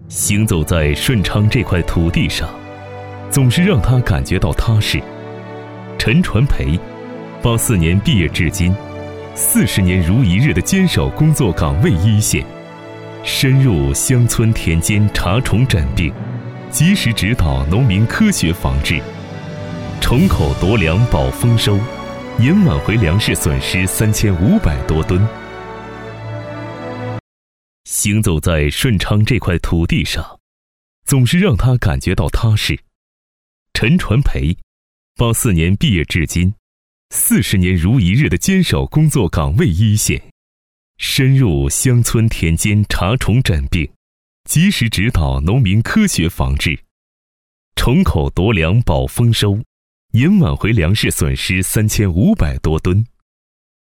行走在顺昌这块土地上，总是让他感觉到踏实。陈传培84年毕业至今，40年如一日的坚守工作岗位一线，深入乡村田间查虫诊病，及时指导农民科学防治，虫口夺粮保丰收，年挽回粮食损失3500多吨。行走在顺昌这块土地上，总是让他感觉到踏实。陈传培84年毕业至今，40年如一日的坚守工作岗位一线，深入乡村田间查虫诊病，及时指导农民科学防治，虫口夺粮保丰收，年挽回粮食损失3500多吨。